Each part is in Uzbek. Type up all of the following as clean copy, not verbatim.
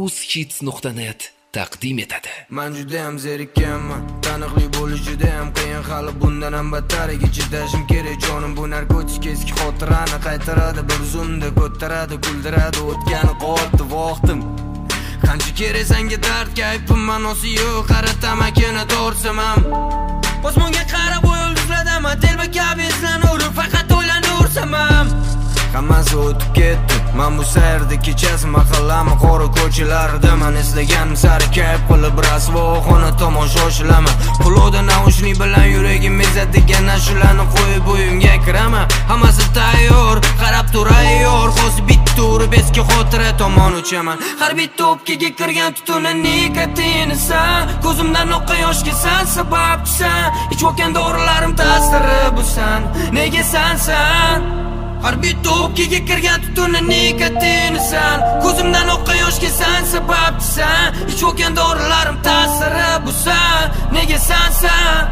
ushits.net taqdim etadi. Men juda ham zerikkanman, taniqli bo'lish juda ham qiyin, hali bundan ham battariga chidashim kerak jonim. Bu narkotik eski xotirani qaytaradi, bir zumda ko'taradi, kuldiradi o'tgani qoldi vaqtim. Qancha kerak senga dard kayfim, ma'nosi yo'q, qara tamakini to'rsam ham. Osmonga qarab yulduzlardan telba kabi eslanur, faqat o'ylanaversam ham. Hammasi o'tib ketdi, men bu sayrda kechasi mahallami qora ko'chalarida men eslaganim sari kayf qilib rasvo xona tomon shoshilaman. Quloqda naushnik bilan yuragim ezadigan ashulani qo'yib uyimga kiraman. Hammasi tayyor, qarab turayyor, hozir bitta urib eski xotira tomon uchaman. Har bitta o'pkaga kirgan tutunni nikotini san, ko'zimdan oqqan yoshga san sababchisan. Ichayotgan dorilarim ta'siri bu san, nega sansan? Har bitta o'pkaga kirgan tutunni nikotini san, ko'zimdan oqqan yoshga san sababchisan. Ichayotgan dorilarim ta'siri bu san, nega sansan?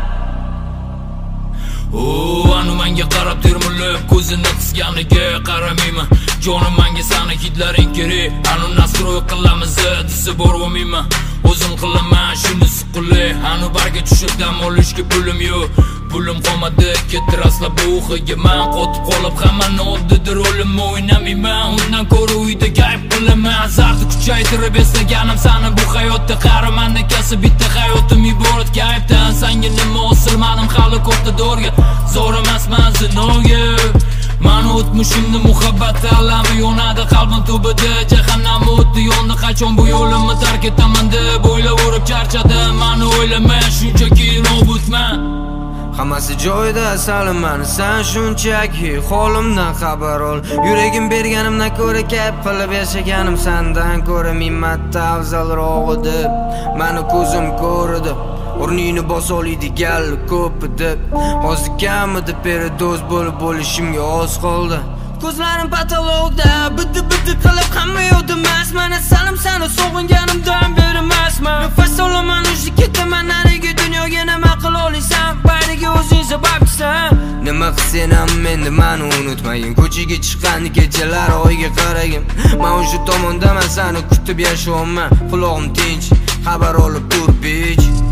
Anu menga qarab termilib, ko'zini qisganiga qaramayman. Jonim menga sani hidlaring kerak, anu nastroy qilamiz desa bormayman. O'zim qilaman shunisi qulay, anu barga tushib dam olishga pulim yo'q. Pulim qolmadi, ketdi rastlab bu uxiga. Men qotib qolib hammani oddidir o'lim o'ynamayman. Undan ko'ra uyda gayb qilaman, azarni kuchaytirib eslaganim sani bu hayotda. Qaramandan kasb bitta hayotim iborat gaybdan. Senga nima osilmadim hali ko'pda dorga, zo'r emasman zinoga. Men o'tmishimni muhabbat alami yonadi qalbim tubida, jahannam o'tdi yondi qachon bu yo'limni tark etaman deb o'ylayverib charchadim. Meni o'ylama shunchaki nobudman. Hammasi joyida salaman, sen shunchaki holimdan xabar ol. Yuragim berganimdan ko'ra kayf qilib yashaganim sendan ko'ra ming marta afzalroq edi. Meni ko'zim ko'rdi, o'rnini bosoladigan ko'p edi. Hozir kamida perdoz bo'lib bo'lishimga oz qoldi. Ko'zlarim patologda bidi qilib hamma yo'dimas. Mana salim seni sog'inganimdan beri emasman. Nafas olaman o'zi ketaman narigi dunyoga, nima qila olasan? Bariga o'zing sababchisan. Nima qilsam endi meni unutmagin. Ko'chaga chiqqan kechalar oyga qaragin. Men o'sha tomondaman, seni kutib yashayman. Quloqim tinch, xabar olib tur bitch.